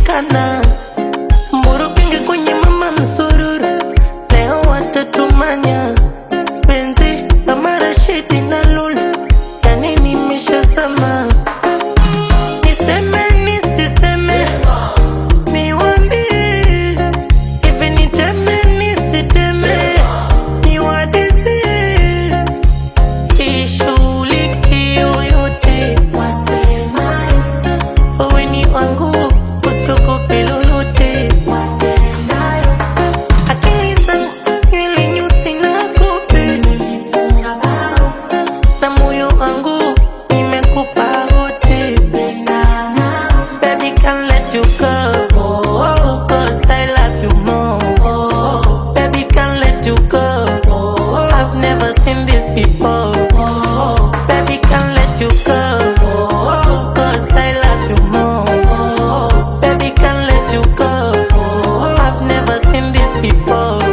kujulikana. Mburu pinge kwenye mama msururu, leo watatumanya. Benzi, kama Rashidi na Lulu, yani nimeshazama. Niseme nisiseme, niwaambie. Hivi niteme nisiteme, niwadisie. Sishughuliki yoyote wasemayo, wewe ni wangu, usiogope lolote watendayo. Akili zangu nywele nyusi na kupe, nimelifunga bao. Na moyo wangu nimekupa wote, penda nao. Baby, can't let you go, oh, 'cause I love you more. Oh, baby, can't let you go, oh, I've never seen this before. Oh, baby, can't let you go, oh, 'cause I love you more. Oh, baby, can't let you go, oh, I've never seen this before.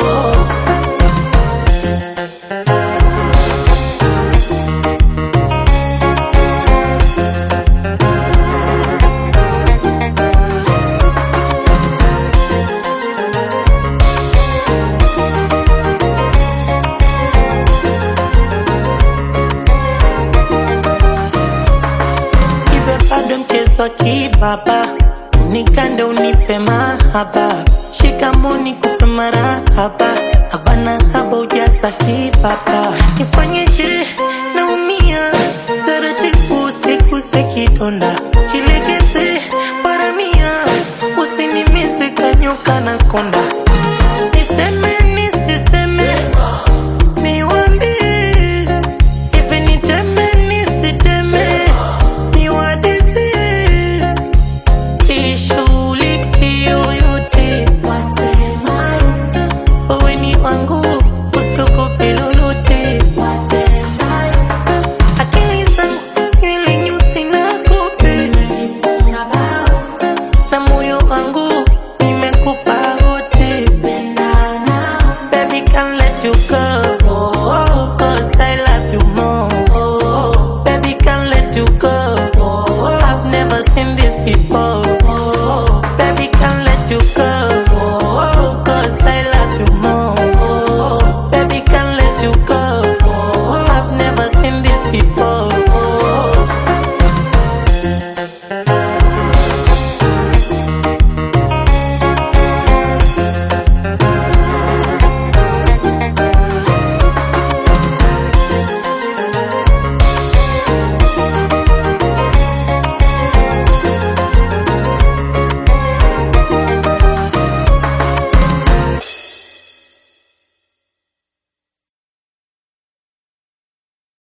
Iwe bado mchezo wa kibaba, unikande unipe mahaba. Shikamoo nikupe marahaba, habana haba ujaza kibaba. Nifanyeje naumia, taratibu usiguse kidonda.